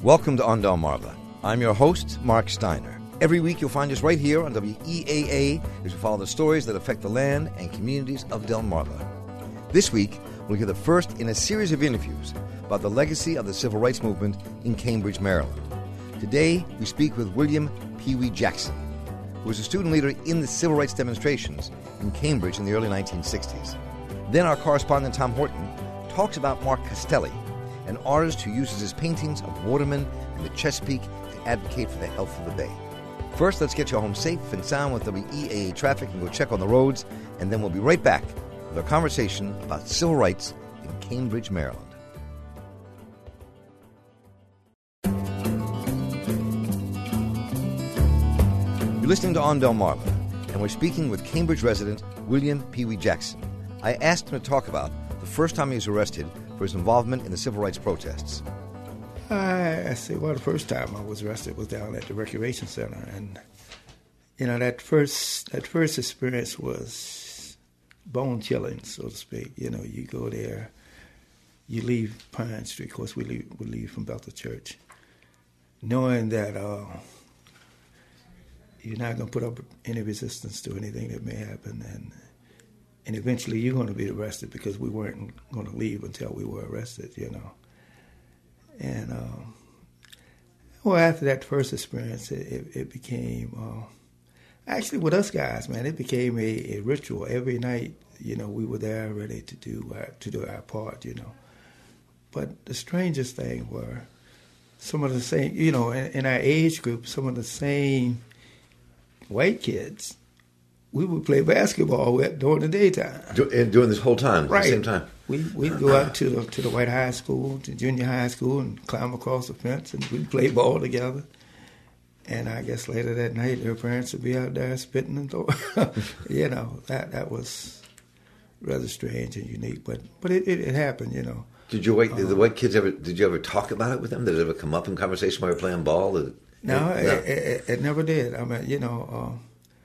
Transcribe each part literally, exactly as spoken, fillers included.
Welcome to On Delmarva. I'm your host, Mark Steiner. Every week you'll find us right here on W E A A as we follow the stories that affect the land and communities of Delmarva. This week, we'll hear the first in a series of interviews about the legacy of the civil rights movement in Cambridge, Maryland. Today, we speak with William Pee Wee Jackson, who was a student leader in the civil rights demonstrations in Cambridge in the early nineteen sixties. Then our correspondent, Tom Horton, talks about Mark Castelli, an artist who uses his paintings of Waterman and the Chesapeake to advocate for the health of the bay. First, let's get you home safe and sound with W E A A traffic and go check on the roads, and then we'll be right back with our conversation about civil rights in Cambridge, Maryland. You're listening to On Delmarva, and we're speaking with Cambridge resident William Pee Wee Jackson. I asked him to talk about the first time he was arrested for his involvement in the civil rights protests. I, I say, well, the first time I was arrested was down at the Recreation Center, and you know that first that first experience was bone chilling, so to speak. You know, you go there, you leave Pine Street. Of course, we leave we leave from Bethel Church, knowing that uh, you're not going to put up any resistance to anything that may happen, and and eventually you're going to be arrested because we weren't going to leave until we were arrested. You know. And, um, well, after that first experience, it, it, it became, uh, actually with us guys, man, it became a, a ritual. Every night, you know, we were there ready to do our, to do our part, you know. But the strangest thing were some of the same, you know, in, in our age group, some of the same white kids, we would play basketball with during the daytime. Do, and during this whole time, right. At the same time? We, we'd go out to the to the white high school, to junior high school, and climb across the fence, and we'd play ball together. And I guess later that night, their parents would be out there spitting and throwing. You know, that that was rather strange and unique, but but it, it, it happened, you know. Did your white, um, did the white kids ever, did you ever talk about it with them? Did it ever come up in conversation while you were playing ball? Did it, no, no. It, it, it never did. I mean, you know, um,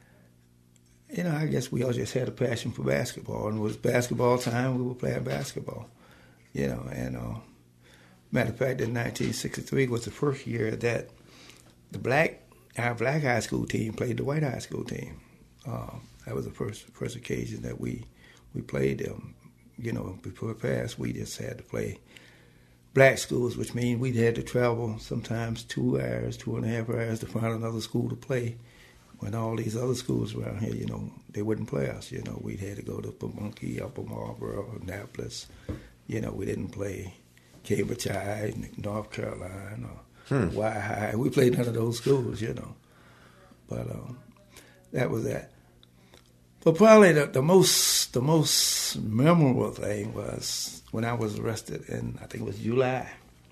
You know, I guess we all just had a passion for basketball, and it was basketball time. We were playing basketball, you know. And uh, matter of fact, in nineteen sixty-three was the first year that the black our black high school team played the white high school team. Uh, that was the first first occasion that we we played them. You know, before it passed, we just had to play black schools, which means we had to travel sometimes two hours, two and a half hours to find another school to play. When all these other schools around here, you know, they wouldn't play us. You know, we had to go to Pamunkey, Upper Marlboro, Annapolis. You know, we didn't play Cambridge High, North Carolina, or hmm. Y High. We played none of those schools, you know. But um, that was that. But probably the, the most the most memorable thing was when I was arrested in, I think it was July,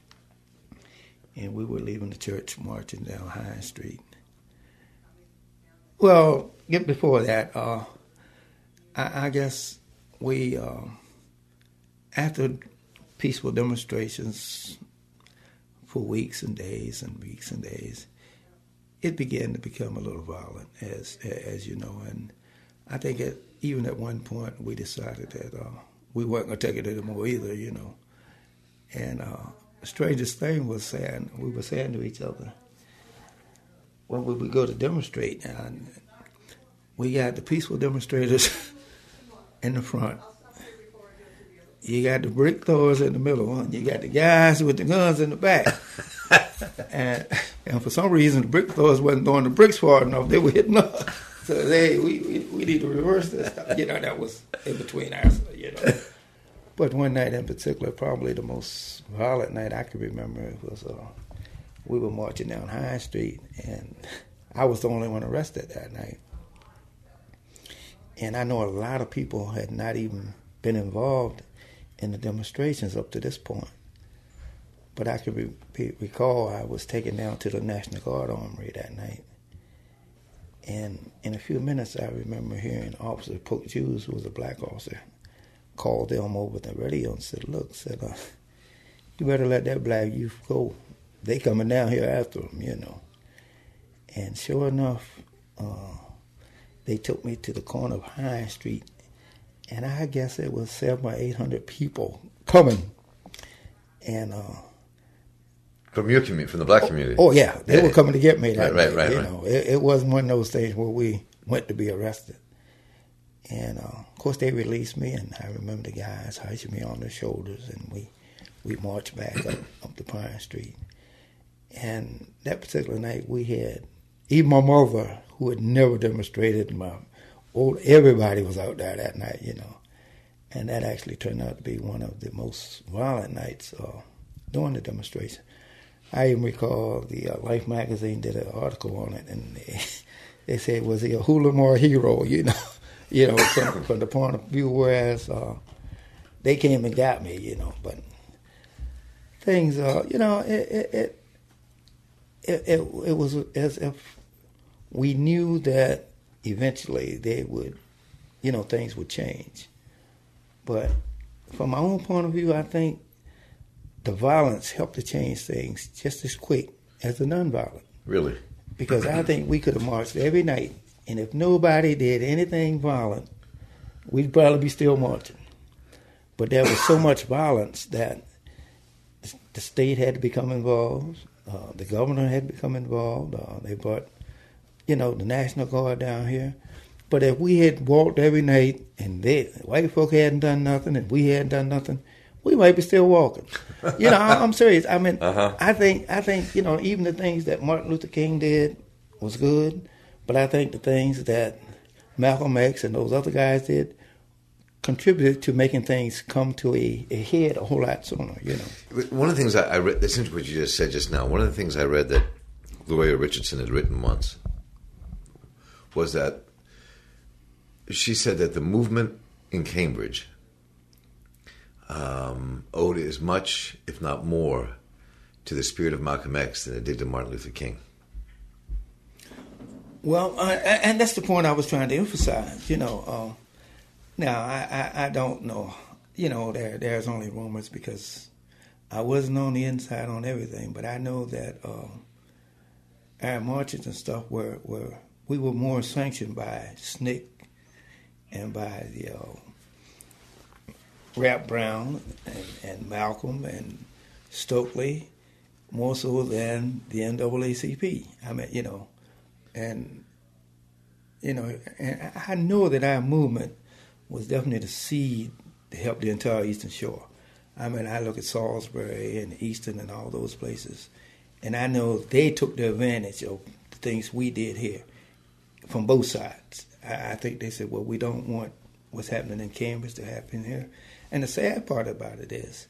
and we were leaving the church, marching down High Street. Well, get before that, uh, I, I guess we, uh, after peaceful demonstrations for weeks and days and weeks and days, it began to become a little violent, as as you know. And I think it, even at one point we decided that uh, we weren't going to take it anymore either, you know. And uh, the strangest thing was saying, we were saying to each other, when we would go to demonstrate, and we got the peaceful demonstrators in the front. You got the brick throwers in the middle, and you got the guys with the guns in the back. and and for some reason, the brick throwers wasn't throwing the bricks far enough. They were hitting us. So they, we, we we need to reverse this. You know, that was in between us, you know. But one night in particular, probably the most violent night I can remember, it was... Uh, we were marching down High Street, and I was the only one arrested that night. And I know a lot of people had not even been involved in the demonstrations up to this point. But I can re- recall I was taken down to the National Guard Armory that night. And in a few minutes, I remember hearing Officer Polk Hughes, who was a black officer, called them over the radio and said, look, said, uh, you better let that black youth go. They coming down here after them, you know. And sure enough, uh, they took me to the corner of High Street, and I guess it was seven or eight hundred people coming. And uh, From your community, from the black community. Oh, yeah. They yeah. were coming to get me that right, day. Right, right, you right. know, it, it wasn't one of those things where we went to be arrested. And, uh, of course, they released me, and I remember the guys hushing me on their shoulders, and we, we marched back up, up to Pine Street. And that particular night, we had, even my mother, who had never demonstrated, my old, everybody was out there that night, you know. And that actually turned out to be one of the most violent nights uh, during the demonstration. I even recall the uh, Life magazine did an article on it, and they, they said, was he a hooligan or a hero, you know, you know, from, from the point of view, whereas uh, they came and got me, you know, but things, uh, you know, it it, it it it it was as if we knew that eventually they would, you know, things would change. But from my own point of view, I think the violence helped to change things just as quick as the nonviolent. Really? Because I think we could have marched every night, and if nobody did anything violent, we'd probably be still marching. But there was so much violence that the state had to become involved, uh, the governor had to become involved. Uh, they brought, you know, the National Guard down here. But if we had walked every night and they, white folk hadn't done nothing and we hadn't done nothing, we might be still walking. You know, I'm serious. I mean, uh-huh. I think, I think, you know, even the things that Martin Luther King did was good, but I think the things that Malcolm X and those other guys did contributed to making things come to a, a head a whole lot sooner, you know. One of the things I, I read, this is what you just said just now, one of the things I read that Gloria Richardson had written once was that she said that the movement in Cambridge um, owed as much, if not more, to the spirit of Malcolm X than it did to Martin Luther King. Well, uh, and that's the point I was trying to emphasize. You know, uh, now I, I, I don't know. You know, there there's only rumors because I wasn't on the inside on everything, but I know that uh, our marches and stuff were were we were more sanctioned by S N C C and by the uh, Rap Brown and, and Malcolm and Stokely, more so than the N double A C P. I mean, you know, and you know, and I know that our movement was definitely the seed to help the entire Eastern Shore. I mean, I look at Salisbury and Easton and all those places, and I know they took the advantage of the things we did here from both sides. I think they said, well, we don't want what's happening in Cambridge to happen here. And the sad part about it is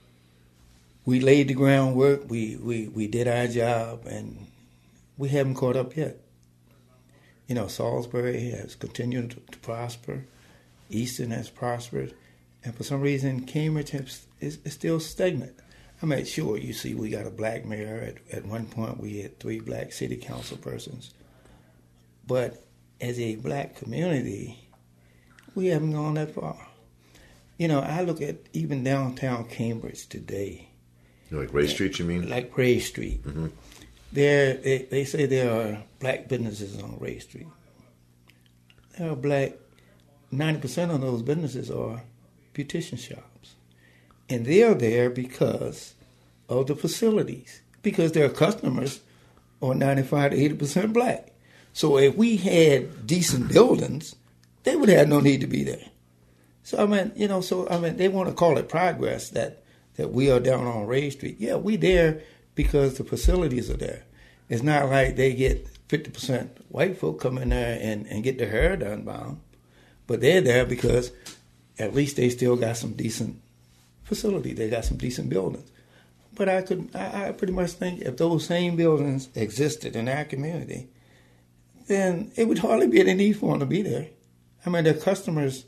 we laid the groundwork, we, we, we did our job, and we haven't caught up yet. You know, Salisbury has continued to, to prosper. Easton has prospered. And for some reason, Cambridge has, is, is still stagnant. I mean, sure, you see we got a black mayor. At, at one point, we had three black city council persons. But as a black community, we haven't gone that far. You know, I look at even downtown Cambridge today. Like Ray Street, you mean? Like Ray Street. Mm-hmm. There, they, they say there are black businesses on Ray Street. There are black, ninety percent of those businesses are beautician shops. And they're there because of the facilities, because their customers are ninety-five to eighty percent black. So if we had decent buildings, they would have no need to be there. So, I mean, you know, so, I mean, they want to call it progress that, that we are down on Ray Street. Yeah, we there because the facilities are there. It's not like they get fifty percent white folk come in there and, and get their hair done by them. But they're there because at least they still got some decent facility. They got some decent buildings. But I could, I, I pretty much think if those same buildings existed in our community, then it would hardly be any need for them to be there. I mean, their customers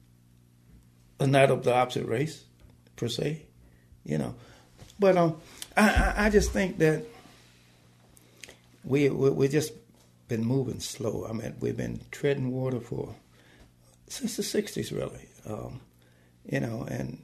are not of the opposite race, per se, you know. But um, I, I just think that we we we just been moving slow. I mean, we've been treading water for since the sixties, really. Um, you know, and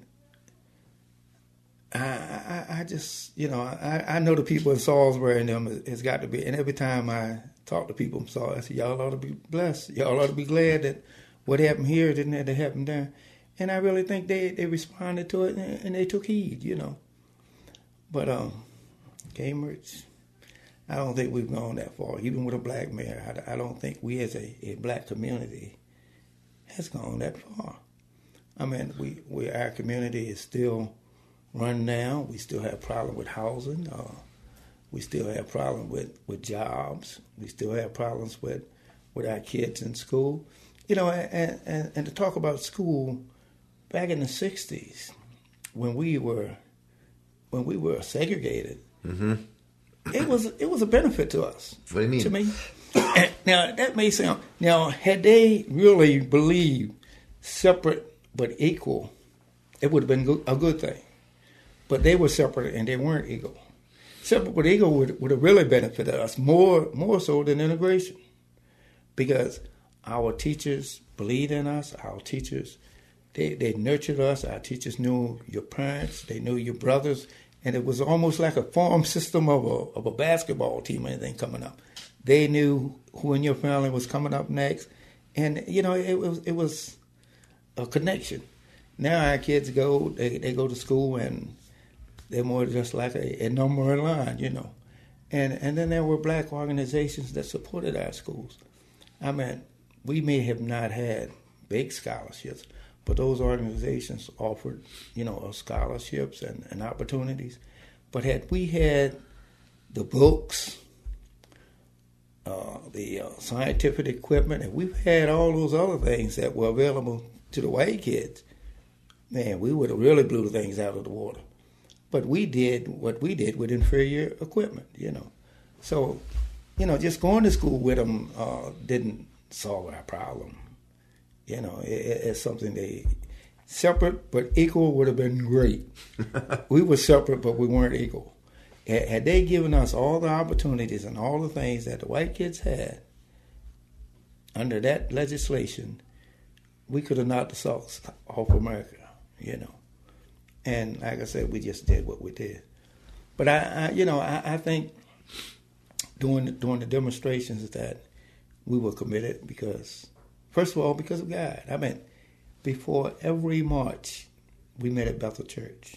I, I I just you know I, I know the people in Salisbury and them has got to be, and every time I talk to people in Salisbury, I say y'all ought to be blessed. Y'all ought to be glad that what happened here didn't have to happen there. And I really think they, they responded to it and, and they took heed, you know. But um, Cambridge, I don't think we've gone that far. Even with a black mayor, I, I don't think we as a, a black community has gone that far. I mean, we, we our community is still run down. We still have problems with housing. Uh, we still have problems with, with jobs. We still have problems with, with our kids in school. You know, and, and, and to talk about school, back in the sixties, when we were when we were segregated, mm-hmm. it was it was a benefit to us. What do you mean? To me. And now that may sound now had they really believed separate but equal, it would have been good, a good thing. But they were separate and they weren't equal. Separate but equal would would have really benefited us more more so than integration, because our teachers believed in us. Our teachers, they, they nurtured us. Our teachers knew your parents. They knew your brothers. And it was almost like a farm system of a of a basketball team or anything coming up. They knew who in your family was coming up next. And, you know, it was it was a connection. Now our kids go, they, they go to school and they're more just like a, a number in line, you know. And, and then there were black organizations that supported our schools. I mean, we may have not had big scholarships, but those organizations offered, you know, scholarships and, and opportunities. But had we had the books, uh, the uh, scientific equipment, and we've had all those other things that were available to the white kids, man, we would have really blew things out of the water. But we did what we did with inferior equipment, you know. So, you know, just going to school with them uh, didn't solve our problem. You know, it, it's something they separate but equal would have been great. We were separate, but we weren't equal. Had they given us all the opportunities and all the things that the white kids had under that legislation, we could have knocked the socks off America, you know. And like I said, we just did what we did. But I, I you know, I, I think during during the demonstrations that we were committed because, first of all, because of God. I mean, before every march, we met at Bethel Church.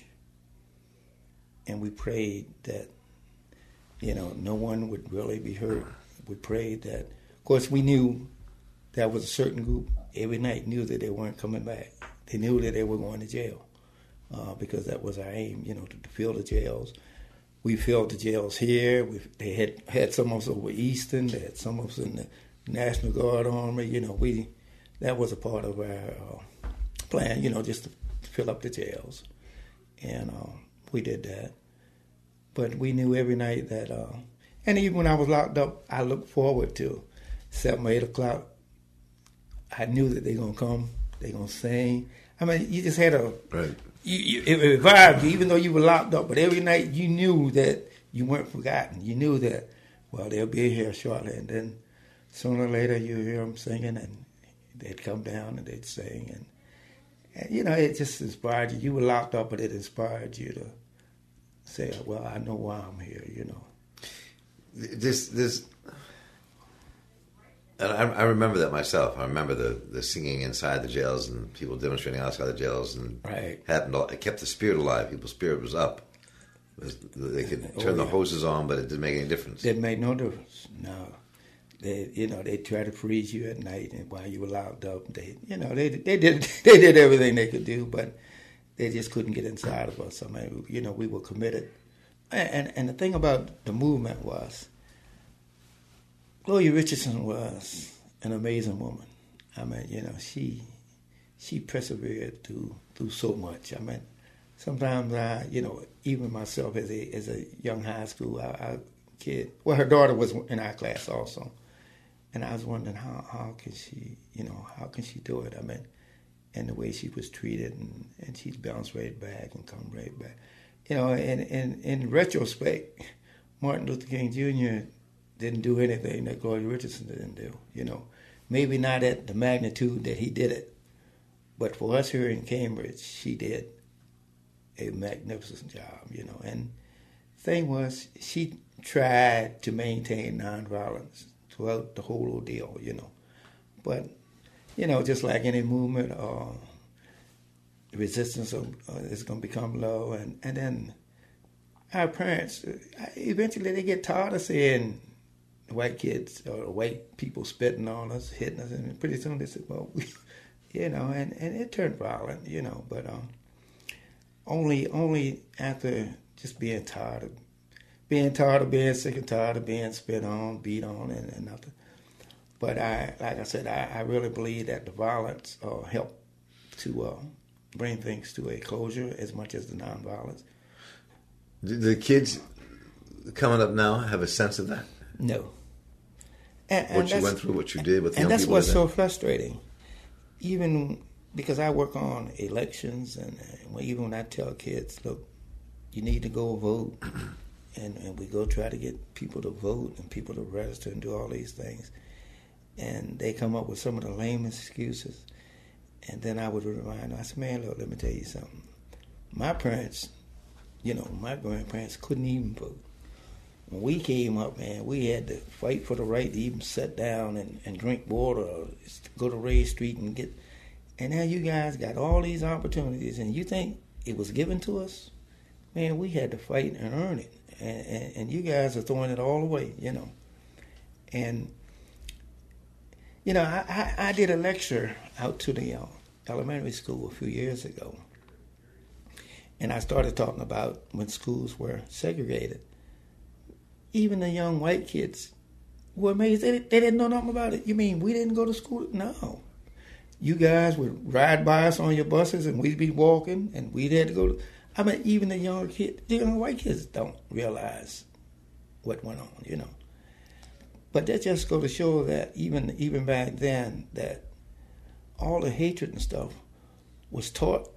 And we prayed that, you know, no one would really be hurt. We prayed that, of course, we knew that was a certain group every night knew that they weren't coming back. They knew that they were going to jail uh, because that was our aim, you know, to, to fill the jails. We filled the jails here. We, they had had some of us over Easton. They had some of us in the National Guard Army. You know, we that was a part of our uh, plan, you know, just to fill up the jails. And uh, we did that. But we knew every night that, uh, and even when I was locked up, I looked forward to seven or eight o'clock. I knew that they're going to come, they're going to sing. I mean, you just had a, right. you, you, it revived you, even though you were locked up. But every night you knew that you weren't forgotten. You knew that, well, they'll be here shortly. And then sooner or later you hear them singing and they'd come down and they'd sing. And, and you know, it just inspired you. You were locked up, but it inspired you to say, well, I know why I'm here, you know. This, this, and I, I remember that myself. I remember the, the singing inside the jails and people demonstrating outside the jails, and right. happened. It kept the spirit alive. People's spirit was up. They could turn oh, yeah. the hoses on, but it didn't make any difference. It made no difference. No, they, you know, they tried to freeze you at night, and while you were locked up, they, you know, they they did they did everything they could do, but they just couldn't get inside of us. I mean, you know, we were committed. And, and, and the thing about the movement was, Gloria Richardson was an amazing woman. I mean, you know, she she persevered through through so much. I mean, sometimes I, you know, even myself as a as a young high school I, I kid, well, her daughter was in our class also, and I was wondering how how can she, you know, how can she do it? I mean, and the way she was treated, and, and she'd bounce right back and come right back. You know, and, and in retrospect, Martin Luther King Junior didn't do anything that Gloria Richardson didn't do, you know. Maybe not at the magnitude that he did it, but for us here in Cambridge, she did a magnificent job, you know. And the thing was, she tried to maintain nonviolence throughout the whole ordeal, you know. But, you know, just like any movement, uh, resistance of, uh, is going to become low. And, and then our parents, eventually they get tired of seeing white kids or white people spitting on us, hitting us, and pretty soon they said, well, we, you know, and, and it turned violent, you know, but um, only only after just being tired of being tired of being sick and tired of being spit on, beat on, and, and nothing. But I, like I said, I, I really believe that the violence uh, helped to uh, bring things to a closure as much as the nonviolence. Do the kids coming up now have a sense of that? No. And, and what you went through, what you did with the and young that's people what's today? so frustrating. Even because I work on elections, and, and even when I tell kids, look, you need to go vote, and, and we go try to get people to vote and people to register and do all these things, and they come up with some of the lamest excuses, and then I would remind them, I said, man, look, let me tell you something. My parents, you know, my grandparents couldn't even vote. When we came up, man, we had to fight for the right to even sit down and, and drink water, or go to Ray Street and get. And now you guys got all these opportunities, and you think it was given to us? Man, we had to fight and earn it, and, and, and you guys are throwing it all away, you know. And you know, I, I, I did a lecture out to the uh, elementary school a few years ago, and I started talking about when schools were segregated. Even the young white kids were amazed. They, they didn't know nothing about it. You mean we didn't go to school? No. You guys would ride by us on your buses, and we'd be walking, and we'd had to go to... I mean, even the young kids, the young white kids don't realize what went on, you know. But that just go to show that even even back then, that all the hatred and stuff was taught.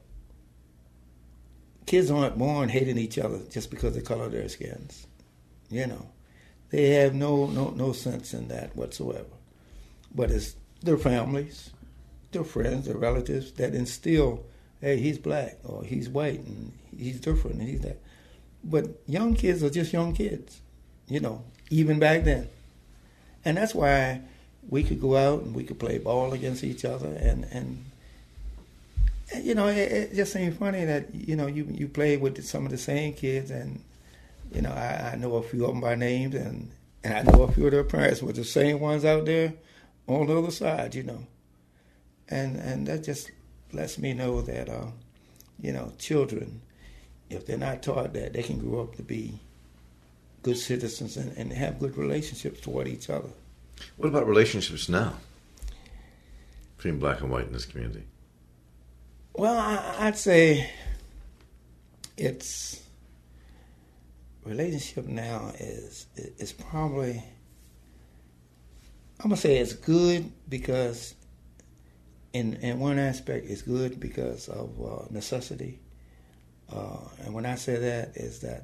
Kids aren't born hating each other just because of the color of their skins. You know, they have no, no, no sense in that whatsoever. But it's their families, their friends, their relatives that instill, hey, he's black or he's white and he's different and he's that. But young kids are just young kids, you know, even back then. And that's why we could go out and we could play ball against each other. And, and, and you know, it, it just seems funny that, you know, you, you play with some of the same kids, and you know, I, I know a few of them by names, and, and I know a few of their parents were the same ones out there on the other side, you know. And and that just lets me know that, uh, you know, children, if they're not taught that, they can grow up to be good citizens and, and have good relationships toward each other. What about relationships now between black and white in this community? Well, I, I'd say it's... relationship now is is probably, I'm gonna say it's good because in in one aspect it's good because of uh, necessity, uh, and when I say that is that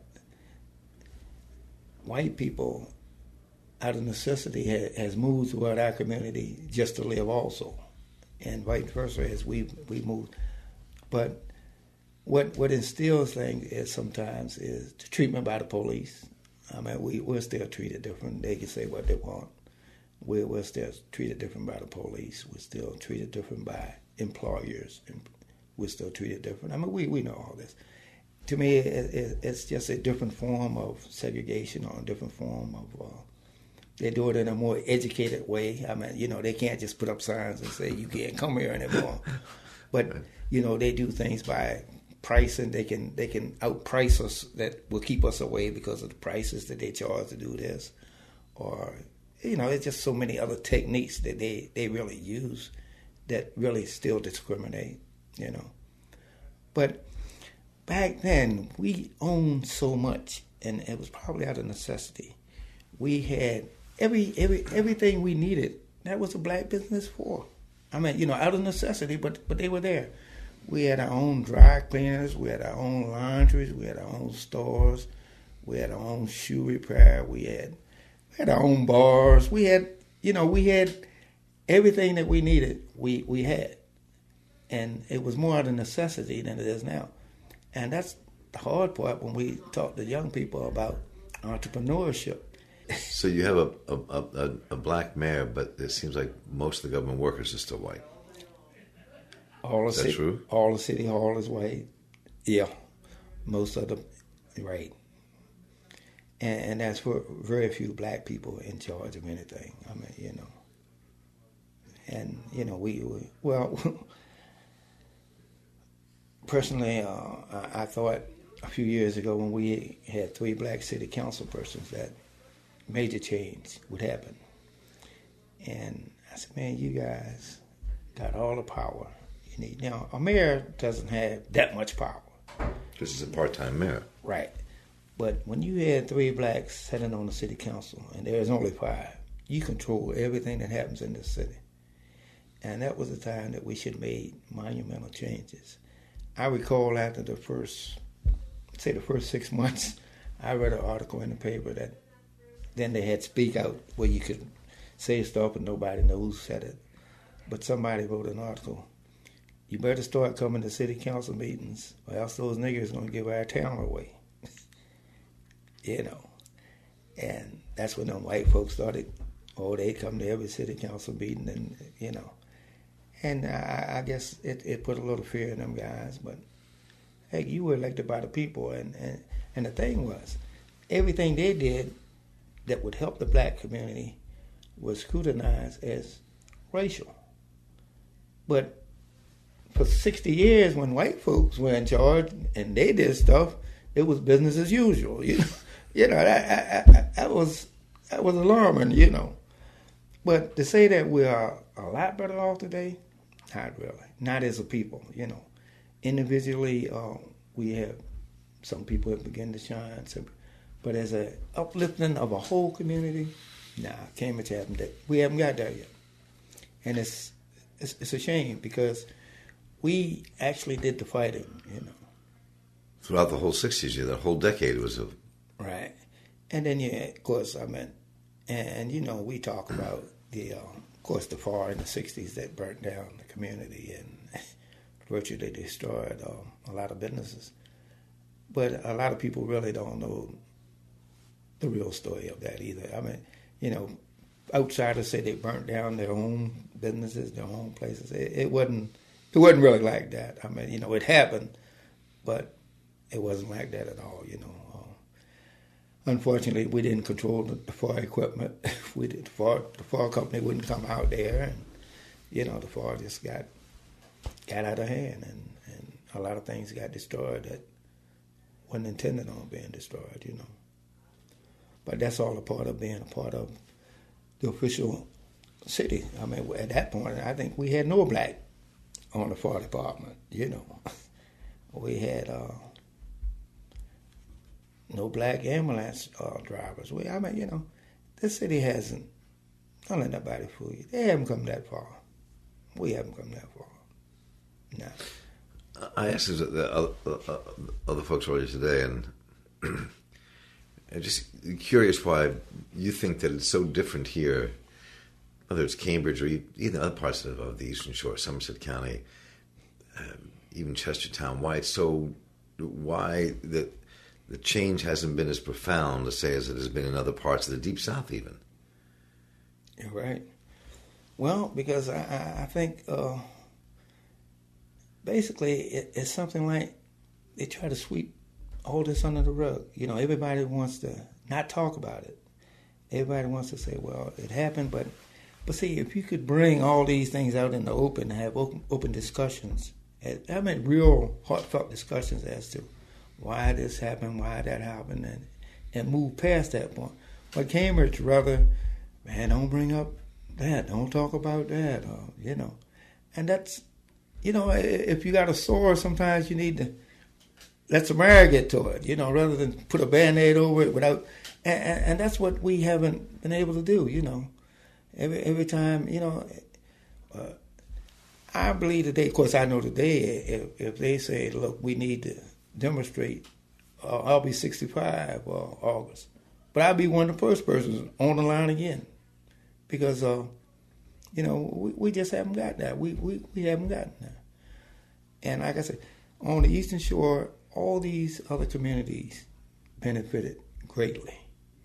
white people out of necessity ha, has moved throughout our community just to live also, and vice versa as we we moved, but. What what instills things is sometimes is the treatment by the police. I mean, we, we're still treated different. They can say what they want. We're, we're still treated different by the police. We're still treated different by employers. And we're still treated different. I mean, we, we know all this. To me, it, it, it's just a different form of segregation or a different form of... Uh, they do it in a more educated way. I mean, you know, they can't just put up signs and say, you can't come here anymore. But, you know, they do things by... pricing. They can they can outprice us, that will keep us away because of the prices that they charge to do this, or you know, it's just so many other techniques that they, they really use that really still discriminate, you know. But back then we owned so much, and it was probably out of necessity. We had every every everything we needed. That was a black business for. I mean, you know, out of necessity, but but they were there. We had our own dry cleaners, we had our own laundries, we had our own stores, we had our own shoe repair, we had we had our own bars, we had, you know, we had everything that we needed, we, we had. And it was more out of necessity than it is now. And that's the hard part when we talk to young people about entrepreneurship. So you have a, a, a, a black mayor, but it seems like most of the government workers are still white. All the is that city, true? All the city hall is white. Yeah, most of the, right. and, and that's for very few black people in charge of anything. I mean, you know, and you know, we, we well, personally, uh, I, I thought a few years ago when we had three black city council persons that major change would happen, and I said, man, you guys got all the power you need. Now, a mayor doesn't have that much power. This is a part-time mayor. Right. But when you had three blacks sitting on the city council, and there's only five, you control everything that happens in this city. And that was the time that we should have made monumental changes. I recall after the first, say the first six months, I read an article in the paper that then they had Speak Out, where you could say stuff and nobody knows who said it. But somebody wrote an article, you better start coming to city council meetings, or else those niggers are going to give our town away. You know, and that's when them white folks started, oh, they come to every city council meeting, and, you know. And I, I guess it, it put a little fear in them guys, but, hey, you were elected by the people, and, and, and the thing was, everything they did that would help the black community was scrutinized as racial. But for sixty years, when white folks were in charge and they did stuff, it was business as usual, you know. You know, that, that, that was that was alarming, you know. But to say that we are a lot better off today, not really. Not as a people, you know. Individually, uh, we have some people that begin to shine. Some, but as a uplifting of a whole community, nah, Cambridge haven't. We haven't got there yet, and it's it's, it's a shame because we actually did the fighting, you know. Throughout the whole sixties, yeah, that whole decade was a... Right. And then, yeah, of course, I mean, and, you know, we talk about, the, uh, of course, the fire in the sixties that burnt down the community and virtually destroyed uh, a lot of businesses. But a lot of people really don't know the real story of that either. I mean, you know, outsiders say they burnt down their own businesses, their own places. It, it wasn't, it wasn't really like that. I mean, you know, it happened, but it wasn't like that at all, you know. Unfortunately, we didn't control the, the fire equipment. we did the fire, the fire company wouldn't come out there, and you know the fire just got got out of hand, and, and a lot of things got destroyed that wasn't intended on being destroyed, you know. But that's all a part of being a part of the official city. I mean, at that point, I think we had no black on the fire department, you know. we had. Uh, No black ambulance uh, drivers. We, I mean, you know, this city hasn't, don't let nobody fool you. They haven't come that far. We haven't come that far. No. I asked the other, uh, other folks earlier today, and I'm just curious why you think that it's so different here, whether it's Cambridge or even other parts of, of the Eastern Shore, Somerset County, um, even Chestertown, why it's so, why the the change hasn't been as profound, let's say, as it has been in other parts of the Deep South even. You're right. Well, because I, I think uh, basically it, it's something like they try to sweep all this under the rug. You know, everybody wants to not talk about it. Everybody wants to say, well, it happened, but but see, if you could bring all these things out in the open and have open, open discussions, I mean real heartfelt discussions as to why this happened, why that happened, and, and move past that point. But Cambridge, rather, man, don't bring up that, don't talk about that, or, you know. And that's, you know, if you got a sore, sometimes you need to let some air get to it, you know, rather than put a Band-Aid over it without, and, and, and that's what we haven't been able to do, you know. Every every time, you know, uh, I believe today, of course I know today, if, if they say, look, we need to demonstrate, uh, I'll be sixty-five uh, August. But I'll be one of the first persons on the line again. Because, uh, you know, we, we just haven't got that. We, we, we haven't gotten that. And like I said, on the Eastern Shore, all these other communities benefited greatly.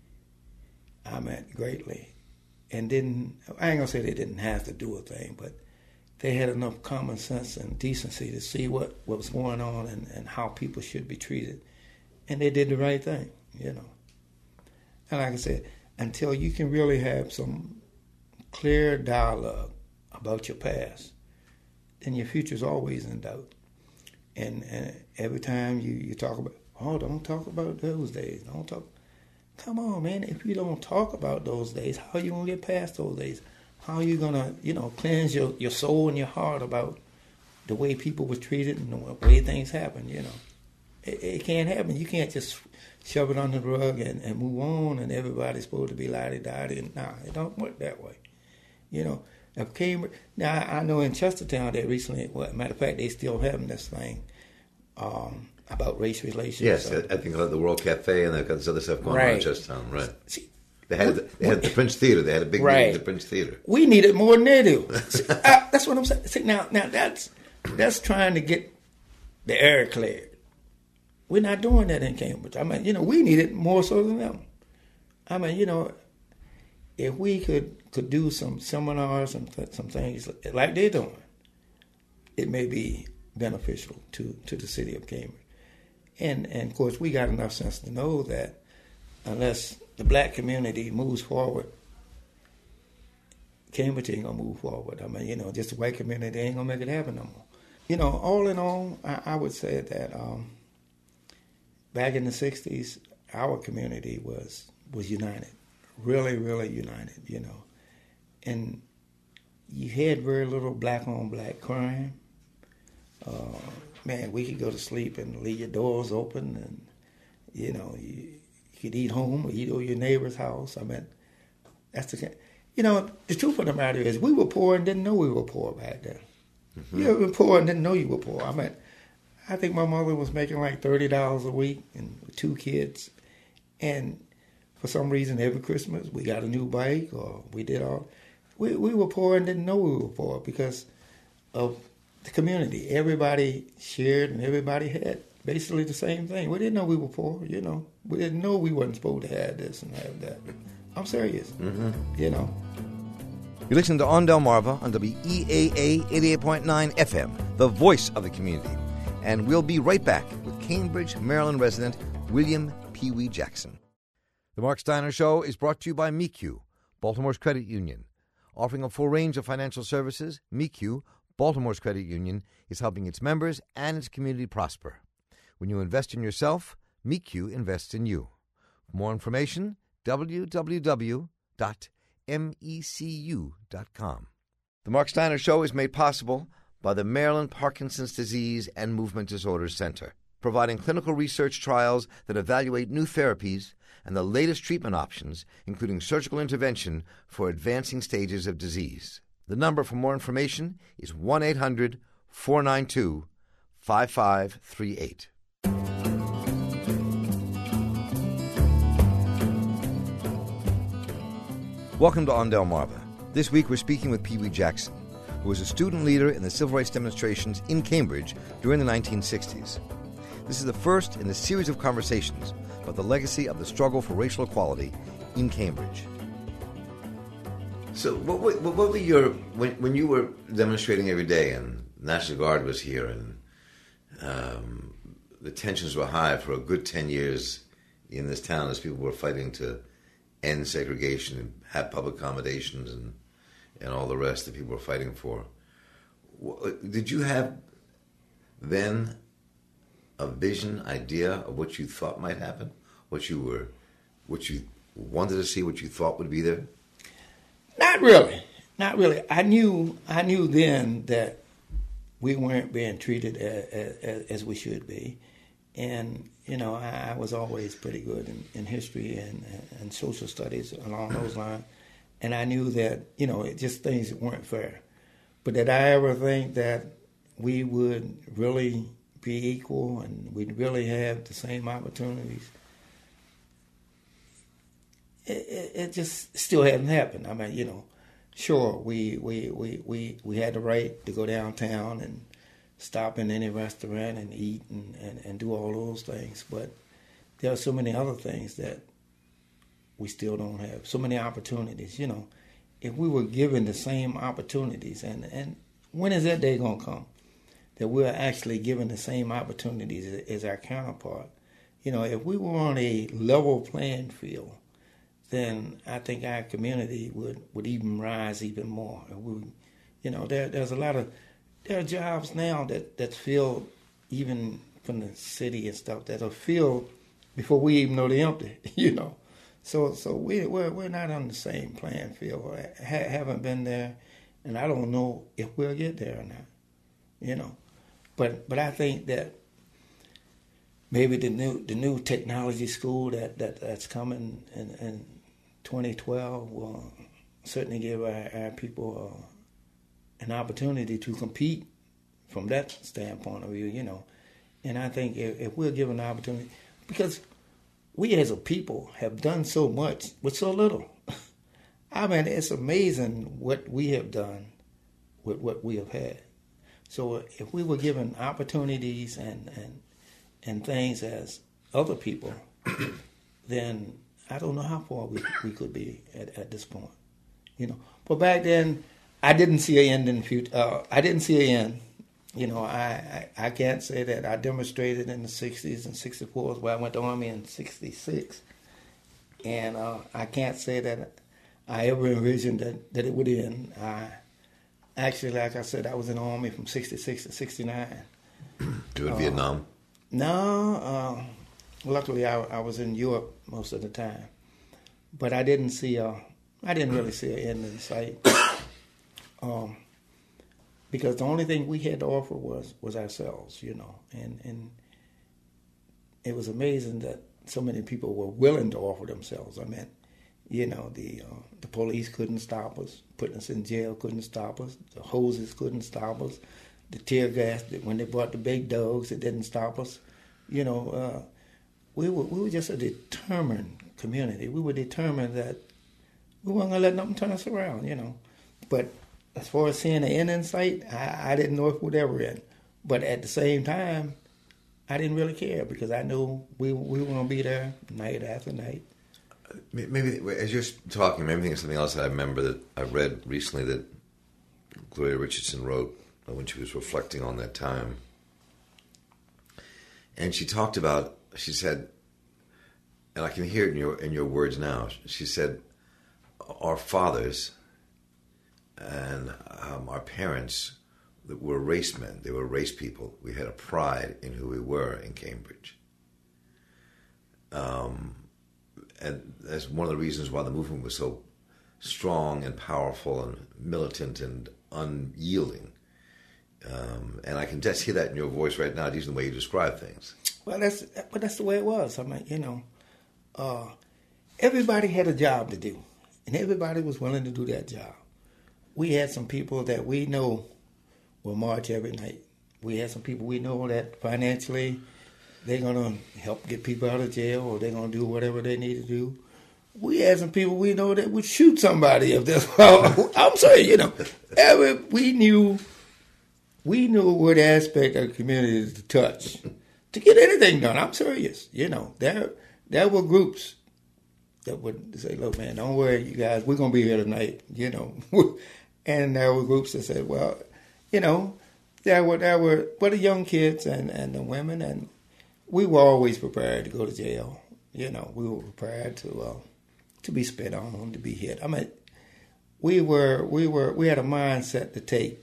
I meant greatly. And didn't, I ain't going to say they didn't have to do a thing, but they had enough common sense and decency to see what, what was going on and, and how people should be treated. And they did the right thing, you know. And like I said, until you can really have some clear dialogue about your past, then your future's always in doubt. And, and every time you, you talk about, oh, don't talk about those days. Don't talk. Come on, man. If you don't talk about those days, how are you going to get past those days? How are you going to, you know, cleanse your, your soul and your heart about the way people were treated and the way things happen, you know? It, it can't happen. You can't just shove it under the rug and, and move on and everybody's supposed to be la-di-da-di. Nah, it don't work that way. You know, if Cambridge, now I know in Chestertown they recently, well, matter of fact, they still having this thing um, about race relations. Yes, so, I think about the World Cafe and they've got this other stuff going right. on in Chestertown, right. See, They had, they had the Prince Theater. They had a big right. meeting at the Prince Theater. We need it more than they do. See, I, that's what I'm saying. See, now, now that's that's trying to get the air cleared. We're not doing that in Cambridge. I mean, you know, we need it more so than them. I mean, you know, if we could, could do some seminars and th- some things like they're doing, it may be beneficial to, to the city of Cambridge. And, and, of course, we got enough sense to know that unless the black community moves forward, Cambridge ain't going to move forward. I mean, you know, just the white community ain't going to make it happen no more. You know, all in all, I, I would say that um, back in the sixties, our community was was united, really, really united, you know. And you had very little black-on-black crime. Uh, man, we could go to sleep and leave your doors open and, you know, you, you could eat home or eat at your neighbor's house. I mean, that's the, you know, the truth of the matter is we were poor and didn't know we were poor back then. Mm-hmm. You ever been poor and didn't know you were poor? I mean, I think my mother was making like thirty dollars a week and with two kids. And for some reason, every Christmas, we got a new bike or we did all. We, we were poor and didn't know we were poor because of the community. Everybody shared and everybody had basically the same thing. We didn't know we were poor, you know. We didn't know we wasn't supposed to have this and have that. I'm serious, mm-hmm. you know. You listen to On Delmarva on W E A A eighty-eight point nine F M, the voice of the community. And we'll be right back with Cambridge, Maryland resident William Pee Wee Jackson. The Mark Steiner Show is brought to you by M E Q, Baltimore's credit union. Offering a full range of financial services, M E Q, Baltimore's credit union, is helping its members and its community prosper. When you invest in yourself, M E Q invests in you. For more information, w w w dot mecu dot com. The Mark Steiner Show is made possible by the Maryland Parkinson's Disease and Movement Disorders Center, providing clinical research trials that evaluate new therapies and the latest treatment options, including surgical intervention for advancing stages of disease. The number for more information is one eight hundred four nine two five five three eight. Welcome to On Delmarva. This week we're speaking with Pee Wee Jackson, who was a student leader in the civil rights demonstrations in Cambridge during the nineteen sixties. This is the first in a series of conversations about the legacy of the struggle for racial equality in Cambridge. So what, what, what were your, when, when you were demonstrating every day and National Guard was here and um, the tensions were high for a good ten years in this town as people were fighting to end segregation and have public accommodations and, and all the rest that people were fighting for, did you have then a vision, idea of what you thought might happen? What you were, what you wanted to see, what you thought would be there? Not really. Not really. I knew I knew then that we weren't being treated as, as, as we should be. And, you know, I, I was always pretty good in, in history and, and social studies along those lines. And I knew that, you know, it just things weren't fair. But did I ever think that we would really be equal and we'd really have the same opportunities? It, it, it just still hadn't happened. I mean, you know, sure, we, we, we, we, we had the right to go downtown and stop in any restaurant and eat and, and, and do all those things. But there are so many other things that we still don't have, so many opportunities. You know, if we were given the same opportunities, and, and when is that day going to come that we're actually given the same opportunities as, as our counterpart? You know, if we were on a level playing field, then I think our community would, would even rise even more. And we, you know, there there's a lot of there are jobs now that that's filled even from the city and stuff that are filled before we even know they're empty. You know, so so we we're we're not on the same playing field. I ha- haven't been there, and I don't know if we'll get there or not. You know, but but I think that maybe the new the new technology school that, that that's coming in, in twenty twelve will certainly give our, our people uh, an opportunity to compete from that standpoint of view, you know. And I think if, if we're given an opportunity, because we as a people have done so much with so little. I mean, it's amazing what we have done with what we have had. So if we were given opportunities and, and and things as other people, then I don't know how far we, we could be at, at this point, you know. But back then, I didn't see an end in the future. Uh, I didn't see an end. You know, I, I, I can't say that I demonstrated in the sixties and sixty-fours where I went to the Army in sixty-six. And uh, I can't say that I ever envisioned that, that it would end. I, actually, like I said, I was in the Army from sixty-six to sixty-nine. Doing uh, Vietnam? No, uh, luckily I, I was in Europe most of the time, but I didn't see a, I didn't really see an end in sight, um, because the only thing we had to offer was, was ourselves, you know, and and it was amazing that so many people were willing to offer themselves. I mean, you know, the uh, the police couldn't stop us, putting us in jail couldn't stop us, the hoses couldn't stop us. The tear gas, when they brought the big dogs, it didn't stop us. You know, uh, we were we were just a determined community. We were determined that we weren't going to let nothing turn us around, you know. But as far as seeing the end in sight, I, I didn't know if it would ever end. But at the same time, I didn't really care because I knew we, we were going to be there night after night. Maybe, as you're talking, maybe think of something else that I remember that I read recently that Gloria Richardson wrote when she was reflecting on that time. And she talked about, she said, and I can hear it in your in your words now, she said, our fathers and um, our parents were race men, they were race people. We had a pride in who we were in Cambridge. Um, and that's one of the reasons why the movement was so strong and powerful and militant and unyielding. Um, and I can just hear that in your voice right now, just the way you describe things. Well, that's but that's the way it was. I mean, you know, uh, everybody had a job to do, and everybody was willing to do that job. We had some people that we know will march every night. We had some people we know that financially they're going to help get people out of jail or they're going to do whatever they need to do. We had some people we know that would shoot somebody if that's well, I'm sorry, you know, every, we knew... We knew what aspect of the community to touch to get anything done. I'm serious. You know, there there were groups that would say, look, man, don't worry, you guys, we're going to be here tonight, you know. And there were groups that said, well, you know, there were there were but the young kids and, and the women, and we were always prepared to go to jail. You know, we were prepared to uh, to be spit on, to be hit. I mean, we were we were we had a mindset to take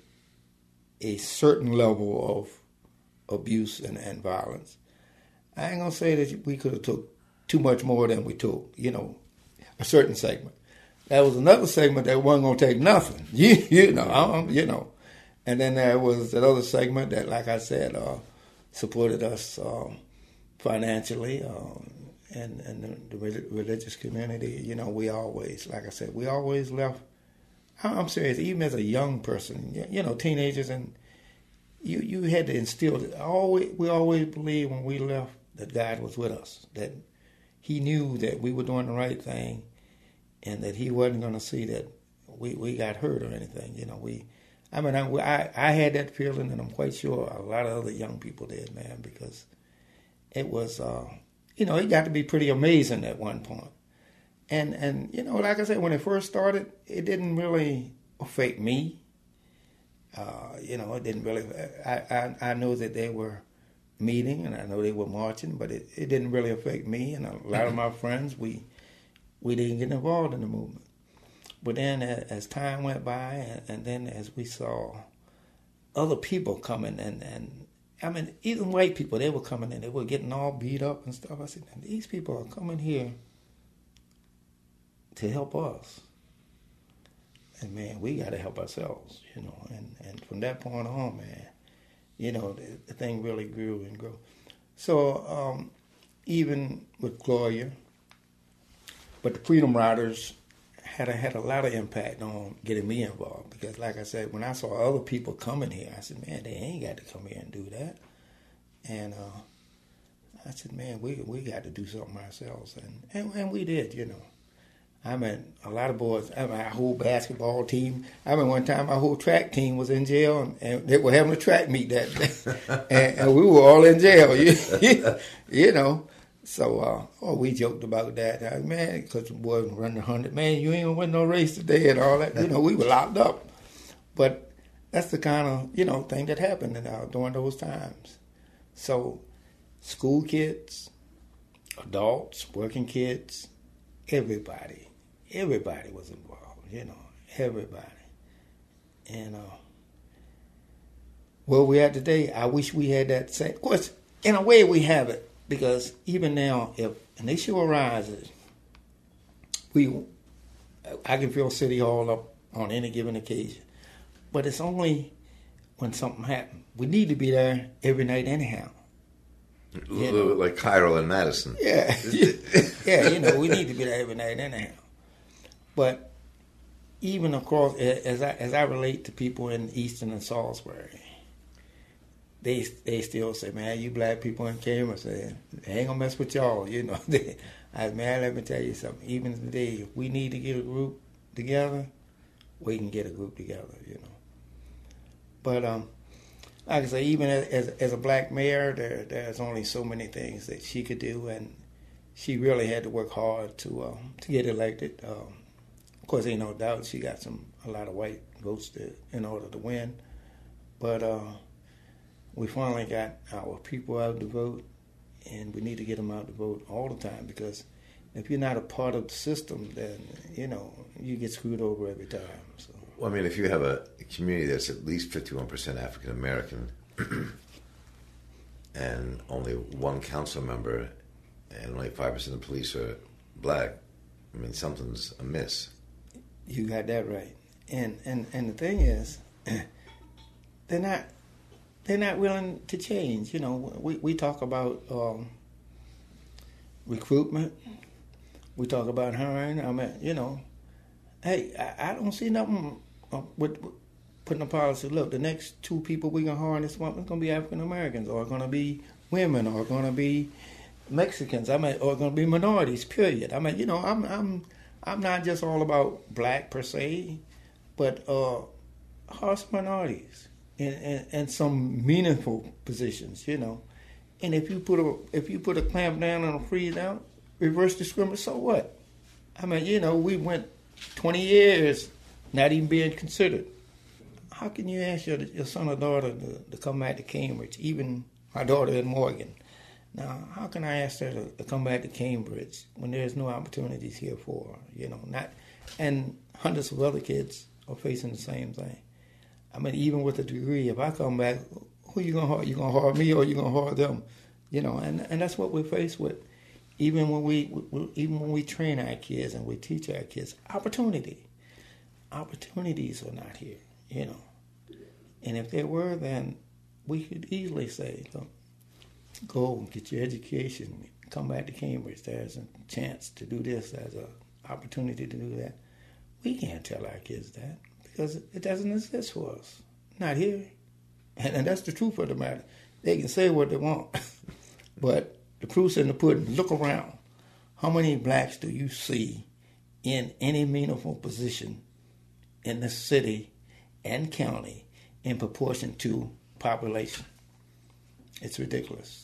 a certain level of abuse and, and violence. I ain't gonna say that we could have took too much more than we took, you know, a certain segment. There was another segment that wasn't gonna take nothing, you, you know, um, you know. And then there was that other segment that, like I said, uh, supported us um, financially, uh, and, and the religious community. You know, we always, like I said, we always left. I'm serious. Even as a young person, you know, teenagers, and you you had to instill it. Always, we always believed when we left that God was with us, that He knew that we were doing the right thing, and that He wasn't going to see that we, we got hurt or anything. You know, we. I mean, I, I I had that feeling, and I'm quite sure a lot of other young people did, man, because it was, uh, you know, it got to be pretty amazing at one point. And, and you know, like I said, when it first started, it didn't really affect me. Uh, you know, it didn't really, I, I, I know that they were meeting and I know they were marching, but it, it didn't really affect me. And a lot of my friends, we we didn't get involved in the movement. But then as time went by, and, and then as we saw other people coming, and, and I mean, even white people, they were coming in, they were getting all beat up and stuff. I said, these people are coming here to help us. And man, we got to help ourselves, you know. And, and from that point on, man, you know, the, the thing really grew and grew. So um, even with Gloria, but the Freedom Riders had a, had a lot of impact on getting me involved, because like I said, when I saw other people coming here, I said, man, they ain't got to come here and do that. And uh, I said, man, we we got to do something ourselves. And, and, and we did, you know. I mean, a lot of boys, I mean, our whole basketball team. I mean, one time our whole track team was in jail, and, and they were having a track meet that day. and, and we were all in jail, you, you know. So, uh, oh, we joked about that. I, man, because the boys were running one hundred. Man, you ain't going to win no race today and all that. You know, we were locked up. But that's the kind of, you know, thing that happened in, uh, during those times. So, school kids, adults, working kids, everybody. Everybody was involved, you know, everybody. And uh, where we're at today, I wish we had that same. Of course, in a way we have it, because even now, if an issue arises, we, I can fill City Hall up on any given occasion. But it's only when something happens. We need to be there every night anyhow. A little bit like Cairo and Madison. Yeah, yeah, you know, we need to be there every night anyhow. But even across, as I as I relate to people in Easton and Salisbury, they they still say, man, you black people in Cambridge, say, they ain't gonna mess with y'all, you know. I man, let me tell you something. Even today, if we need to get a group together, we can get a group together, you know. But um, like I say, even as as a black mayor, there there's only so many things that she could do, and she really had to work hard to um, to get elected. Um, of course, ain't no doubt she got some a lot of white votes to, in order to win, but uh, we finally got our people out to vote, and we need to get them out to vote all the time, because if you're not a part of the system, then you know you get screwed over every time. So. Well, I mean, if you have a community that's at least fifty-one percent African American, and only one council member, and only five percent of the police are black, I mean, something's amiss. You got that right. And and, and the thing is, they're not they're not willing to change. You know, we, we talk about um, recruitment. We talk about hiring. I mean, you know, hey, I, I don't see nothing with, with putting a policy. Look, the next two people we're going to hire this month is going to be African Americans, or going to be women, or going to be Mexicans. I mean, or going to be minorities, period. I mean, you know, I'm I'm I'm not just all about black per se, but uh, harsh minorities in, in, in some meaningful positions, you know. And if you put a if you put a clamp down and a freeze out, reverse discrimination, so what? I mean, you know, we went twenty years not even being considered. How can you ask your, your son or daughter to, to come back to Cambridge, even my daughter in Morgan? Now, how can I ask her to, to come back to Cambridge when there's no opportunities here for her? You know, not, and hundreds of other kids are facing the same thing. I mean, even with a degree, if I come back, who you gonna hire? You gonna hire me, or you gonna hire them? You know, and and that's what we're faced with. Even when we, we even when we train our kids and we teach our kids, opportunity, opportunities are not here. You know, and if they were, then we could easily say, look, go and get your education, come back to Cambridge. There's a chance to do this. There's an opportunity to do that. We can't tell our kids that, because it doesn't exist for us. Not here. And, and that's the truth of the matter. They can say what they want, but the proof's in the pudding. Look around. How many blacks do you see in any meaningful position in the city and county in proportion to population? It's ridiculous.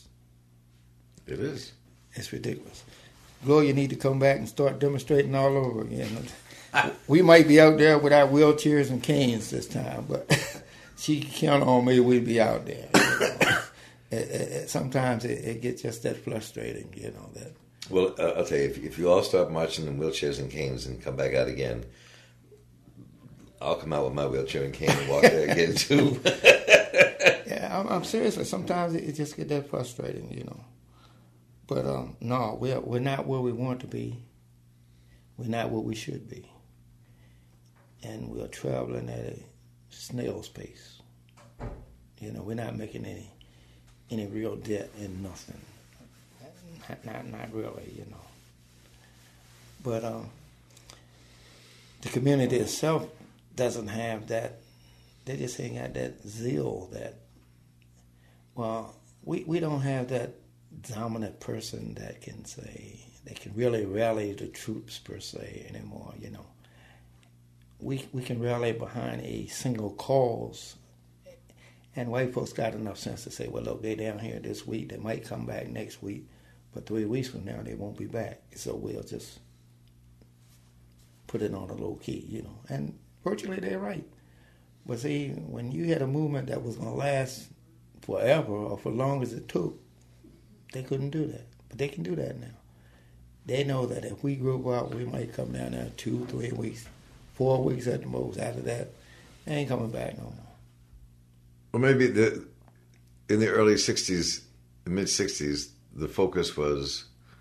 It is. It's ridiculous. Gloria need to come back and start demonstrating all over again. We might be out there with our wheelchairs and canes this time, but she can count on me. We'd be out there. You know? it, it, it, sometimes it, it gets just that frustrating, you know. That Well, uh, I'll tell you, if, if you all start marching in wheelchairs and canes and come back out again, I'll come out with my wheelchair and cane and walk there again too. Yeah, I'm, I'm seriously. Sometimes it, it just get that frustrating, you know. But um, no, we're we're not where we want to be. We're not where we should be, and we're traveling at a snail's pace. You know, we're not making any any real dent in nothing. Not not, not really, you know. But um, the community itself doesn't have that. They just ain't got that zeal. That well, we we don't have that dominant person that can say, that can really rally the troops per se anymore, you know. We we can rally behind a single cause, and white folks got enough sense to say, well, look, they down here this week, they might come back next week, but three weeks from now they won't be back, so we'll just put it on a low key, you know. And virtually they're right. But see, when you had a movement that was going to last forever or for long as it took, they couldn't do that. But they can do that now. They know that if we group out, we might come down there two, three weeks, four weeks at the most. After that, they ain't coming back no more. Well, maybe the in the early sixties, mid sixties, the focus was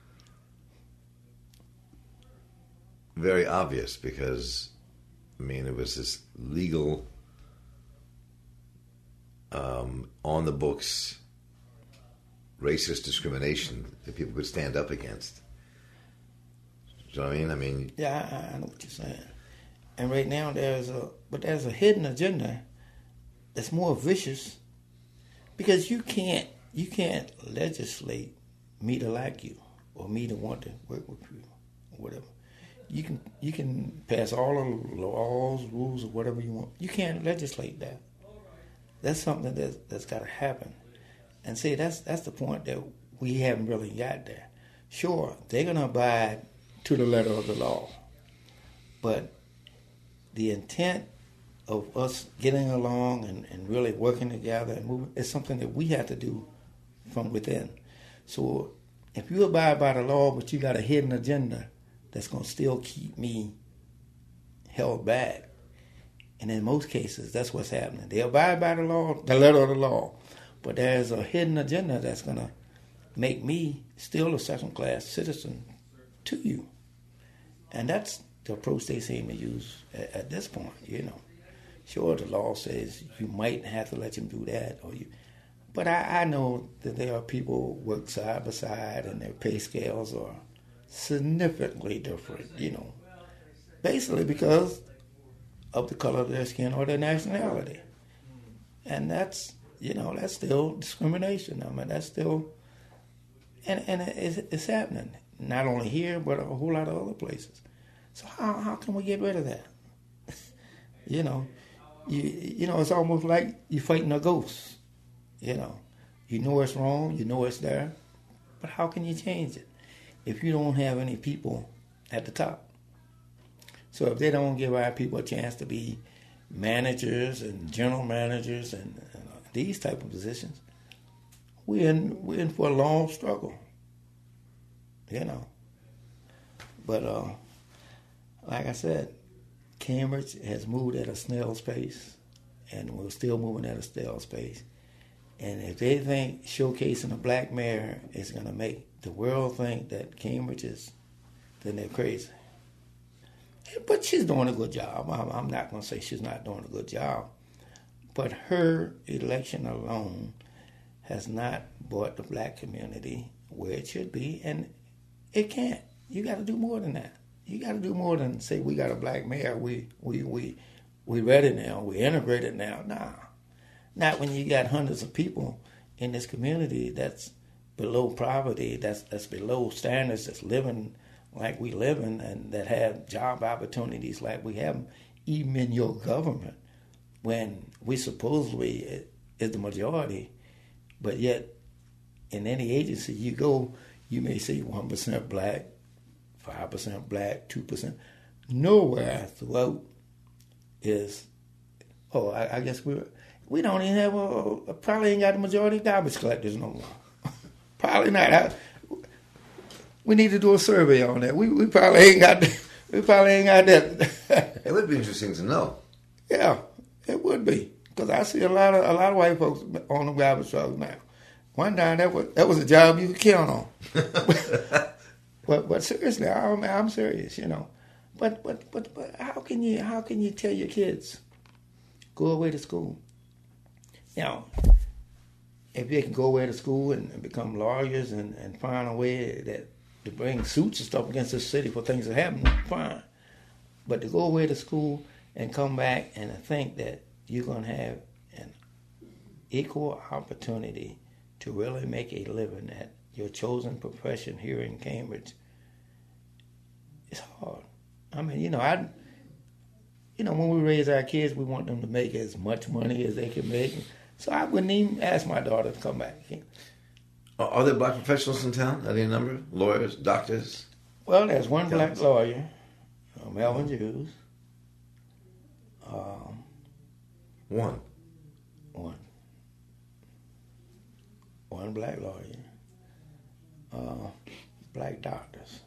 very obvious because, I mean, it was this legal, um, on the books, racist discrimination that people could stand up against. Do you know what I mean? I mean, yeah, I, I know what you're saying. And right now there's a, but there's a hidden agenda that's more vicious, because you can't you can't legislate me to like you or me to want to work with you or whatever. You can you can pass all the laws, rules, or whatever you want. You can't legislate that. That's something that's that's got to happen. And see, that's that's the point that we haven't really got there. Sure, they're going to abide to the letter of the law, but the intent of us getting along and, and really working together and moving is something that we have to do from within. So if you abide by the law, but you got a hidden agenda that's going to still keep me held back, and in most cases, that's what's happening. They abide by the law, the letter of the law, but there's a hidden agenda that's going to make me still a second-class citizen to you. And that's the approach they seem to use at, at this point, you know. Sure, the law says you might have to let them do that, or you, but I, I know that there are people who work side by side and their pay scales are significantly different, you know, basically because of the color of their skin or their nationality. And that's, you know, that's still discrimination. I mean, that's still, and, and it's, it's happening, not only here, but a whole lot of other places. So how how can we get rid of that? you know, you you know, it's almost like you're fighting a ghost. You know, you know it's wrong, you know it's there, but how can you change it if you don't have any people at the top? So if they don't give our people a chance to be managers and general managers and, and these type of positions, we're in we're in for a long struggle. You know, but uh, like I said, Cambridge has moved at a snail's pace, and we're still moving at a snail's pace. And if they think showcasing a black mayor is going to make the world think that Cambridge is, then they're crazy. But she's doing a good job. I'm not going to say she's not doing a good job. But her election alone has not brought the black community where it should be, and it can't. You got to do more than that. You got to do more than say we got a black mayor. We we we we ready now. We integrated now. Nah, not when you got hundreds of people in this community that's below poverty, that's that's below standards, that's living like we living, and that have job opportunities like we have, even in your government, when we supposedly is the majority, but yet in any agency you go, you may see one percent black, five percent black, two percent. Nowhere throughout is, oh, I, I guess we we don't even have a, probably ain't got the majority of garbage collectors no more. Probably not. I, we need to do a survey on that. We we probably ain't got we probably ain't got that. It would be interesting to know. Yeah, it would be, because I see a lot of a lot of white folks on the garbage trucks now. One time that was that was a job you could count on. but but seriously, I'm I'm serious, you know. But but but but how can you how can you tell your kids go away to school? You know, if they can go away to school and, and become lawyers and, and find a way that to bring suits and stuff against the city for things that happen, fine. But to go away to school and come back and think that you're going to have an equal opportunity to really make a living at your chosen profession here in Cambridge, it's hard. I mean, you know, I, you know, when we raise our kids, we want them to make as much money as they can make. So I wouldn't even ask my daughter to come back. Are, are there black professionals in town? Are there a number? Lawyers, doctors? Well, there's one black lawyer, uh, Melvin Hughes. Um, one. One. One black lawyer. Uh, black doctors.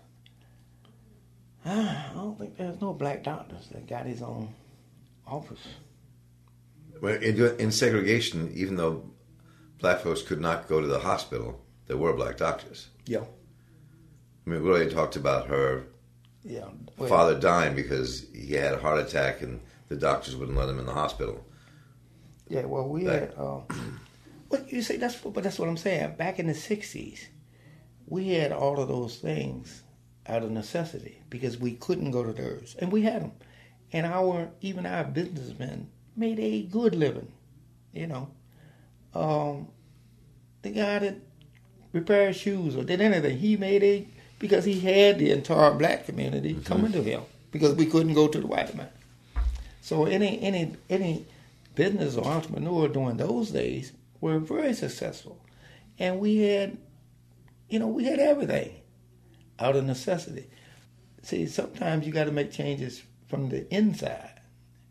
I don't think there's no black doctors that got his own office. Well, in, in segregation, even though black folks could not go to the hospital, there were black doctors. Yeah. I mean, Gloria talked about her yeah. well, father dying because he had a heart attack and the doctors wouldn't let him in the hospital. Yeah, well, we Back. had... Uh, well, you say that's, but that's what I'm saying. Back in the sixties, we had all of those things out of necessity because we couldn't go to theirs, and we had them. And our even our businessmen made a good living, you know. Um, the guy that repaired shoes or did anything, he made a, because he had the entire black community mm-hmm. coming to him because we couldn't go to the white man. So any any any business or entrepreneur during those days were very successful, and we had, you know, we had everything out of necessity. See, sometimes you got to make changes from the inside,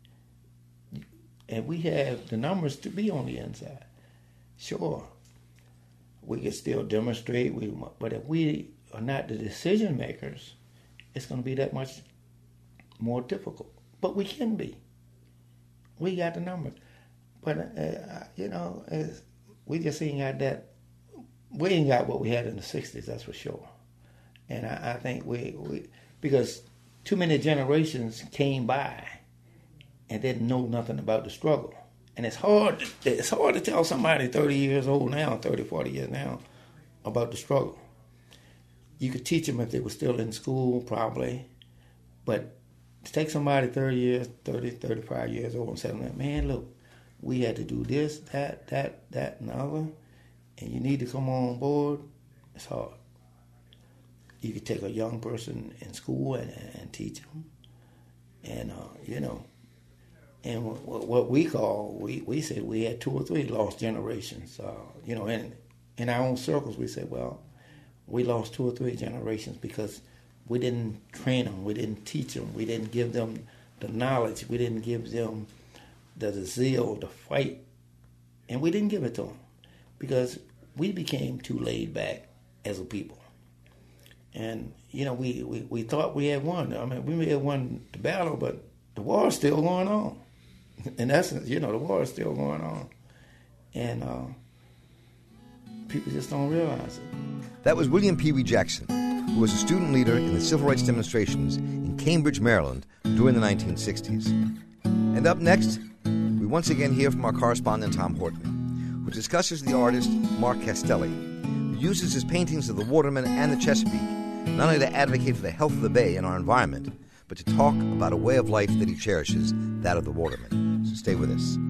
and we have the numbers to be on the inside. Sure, we can still demonstrate, we, but if we are not the decision makers, it's going to be that much more difficult. But we can be. We got the numbers. But, uh, you know, as we just ain't got that. We ain't got what we had in the sixties, that's for sure. And I, I think we, we, because too many generations came by and didn't know nothing about the struggle. And it's hard, it's hard to tell somebody thirty years old now, thirty, forty years now, about the struggle. You could teach them if they were still in school, probably. But to take somebody thirty years, thirty, thirty-five years old and say, man, look, we had to do this, that, that, that, and the other, and you need to come on board, it's hard. You could take a young person in school and, and teach them. And, uh, you know, and what, what we call, we, we said we had two or three lost generations. Uh, you know, in, in our own circles, we said, well, we lost two or three generations because we didn't train them, we didn't teach them, we didn't give them the knowledge, we didn't give them the, the zeal to fight, and we didn't give it to them because we became too laid back as a people. And, you know, we, we, we thought we had won. I mean, we may have won the battle, but the war is still going on. In essence, you know, the war is still going on. And uh, people just don't realize it. That was William Pee Wee Jackson, who was a student leader in the civil rights demonstrations in Cambridge, Maryland during the nineteen sixties. And up next, we once again hear from our correspondent Tom Horton, who discusses the artist Mark Castelli, who uses his paintings of the Waterman and the Chesapeake not only to advocate for the health of the bay and our environment, but to talk about a way of life that he cherishes, that of the Waterman. So stay with us.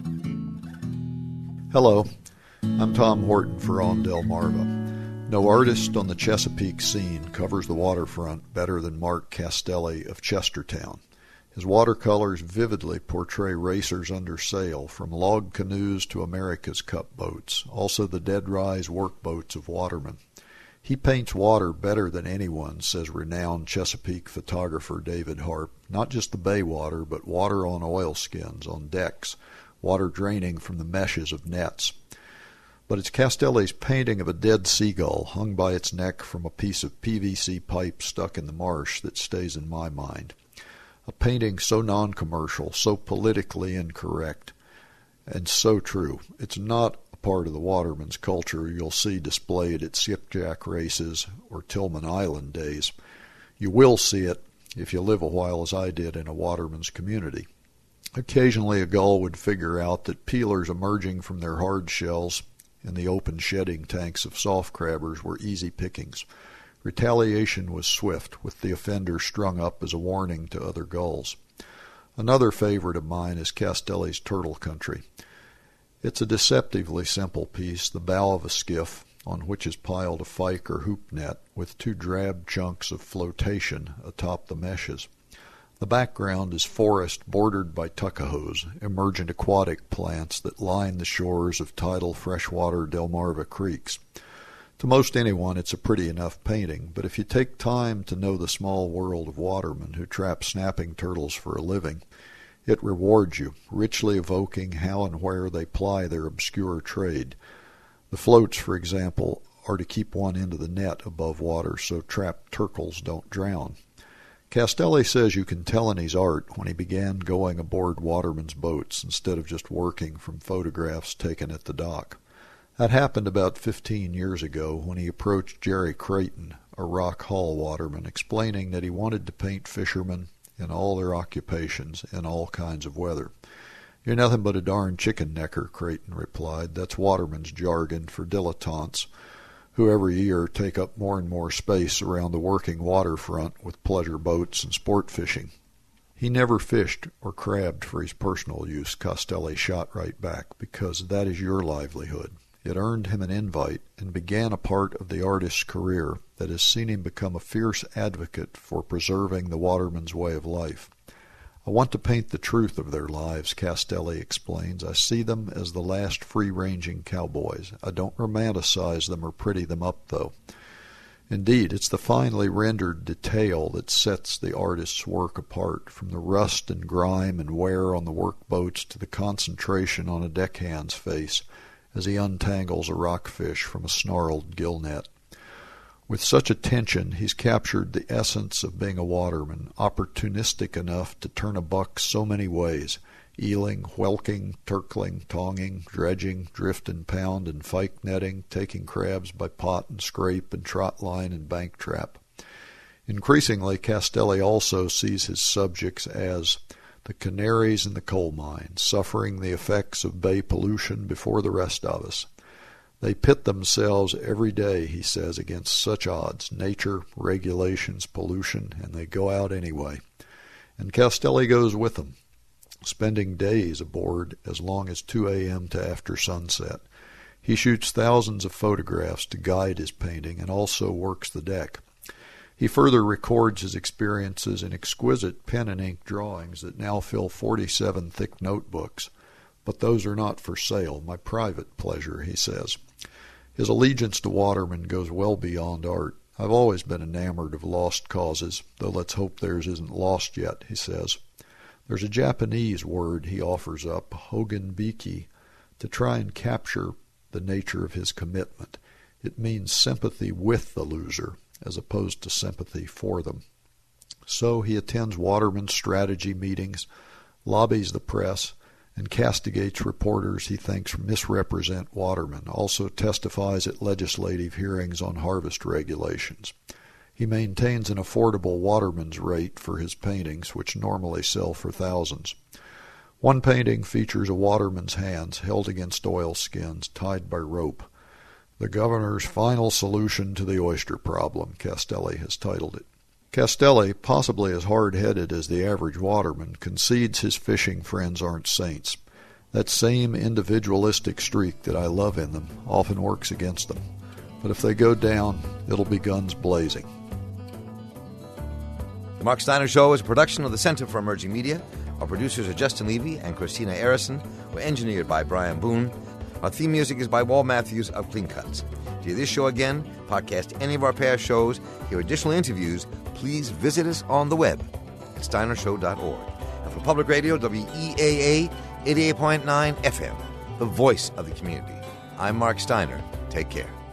Hello, I'm Tom Horton for On Delmarva. No artist on the Chesapeake scene covers the waterfront better than Mark Castelli of Chestertown. His watercolors vividly portray racers under sail, from log canoes to America's Cup boats, also the dead-rise workboats of watermen. He paints water better than anyone, says renowned Chesapeake photographer David Harp. Not just the bay water, but water on oilskins, on decks, water draining from the meshes of nets. but it's Castelli's painting of a dead seagull hung by its neck from a piece of P V C pipe stuck in the marsh that stays in my mind. A painting so non-commercial, so politically incorrect, and so true. It's not a part of the waterman's culture you'll see displayed at skipjack races or Tillman Island days. You will see it if you live a while as I did in a waterman's community. Occasionally a gull would figure out that peelers emerging from their hard shells in the open shedding tanks of soft crabbers were easy pickings. Retaliation was swift, with the offender strung up as a warning to other gulls. Another favorite of mine is Castelli's Turtle Country. It's a deceptively simple piece, the bow of a skiff, on which is piled a fyke or hoop net with two drab chunks of flotation atop the meshes. The background is forest bordered by tuckahoes, emergent aquatic plants that line the shores of tidal freshwater Delmarva creeks. To most anyone, it's a pretty enough painting, but if you take time to know the small world of watermen who trap snapping turtles for a living, it rewards you, richly evoking how and where they ply their obscure trade. The floats, for example, are to keep one end of the net above water so trapped turtles don't drown. Castelli says you can tell in his art when he began going aboard watermen's boats instead of just working from photographs taken at the dock. That happened about fifteen years ago when he approached Jerry Creighton, a Rock Hall waterman, explaining that he wanted to paint fishermen in all their occupations in all kinds of weather. "You're nothing but a darn chicken-necker," Creighton replied. "That's waterman's jargon for dilettantes who every year take up more and more space around the working waterfront with pleasure boats and sport fishing." He never fished or crabbed for his personal use, Castelli shot right back, because that is your livelihood. It earned him an invite and began a part of the artist's career that has seen him become a fierce advocate for preserving the waterman's way of life. "I want to paint the truth of their lives," Castelli explains. "I see them as the last free-ranging cowboys. I don't romanticize them or pretty them up, though." Indeed, it's the finely rendered detail that sets the artist's work apart, from the rust and grime and wear on the workboats to the concentration on a deckhand's face as he untangles a rockfish from a snarled gill net. With such attention, he's captured the essence of being a waterman, opportunistic enough to turn a buck so many ways: eeling, whelking, turkling, tonging, dredging, drift and pound and fyke netting, taking crabs by pot and scrape and trot line and bank trap. Increasingly, Castelli also sees his subjects as the canaries in the coal mine, suffering the effects of bay pollution before the rest of us. They pit themselves every day, he says, against such odds: nature, regulations, pollution, and they go out anyway. And Castelli goes with them, spending days aboard as long as two a.m. to after sunset. He shoots thousands of photographs to guide his painting and also works the deck. He further records his experiences in exquisite pen and ink drawings that now fill forty-seven thick notebooks. But those are not for sale, my private pleasure, he says. His allegiance to watermen goes well beyond art. "I've always been enamored of lost causes, though let's hope theirs isn't lost yet," he says. There's a Japanese word he offers up, hogenbiki, to try and capture the nature of his commitment. It means sympathy with the loser, as opposed to sympathy for them. So he attends watermen's strategy meetings, lobbies the press, and castigates reporters he thinks misrepresent watermen, also testifies at legislative hearings on harvest regulations. He maintains an affordable waterman's rate for his paintings, which normally sell for thousands. One painting features a waterman's hands held against oilskins, tied by rope. "The governor's final solution to the oyster problem," Castelli has titled it. Castelli, possibly as hard-headed as the average waterman, concedes his fishing friends aren't saints. That same individualistic streak that I love in them often works against them. But if they go down, it'll be guns blazing. The Mark Steiner Show is a production of the Center for Emerging Media. Our producers are Justin Levy and Christina Arison. We're engineered by Brian Boone. Our theme music is by Wal Matthews of Clean Cuts. To hear this show again, podcast any of our past shows, hear additional interviews, please visit us on the web at steiner show dot org. And for Public Radio, W E A A eighty-eight point nine F M, the voice of the community. I'm Mark Steiner. Take care.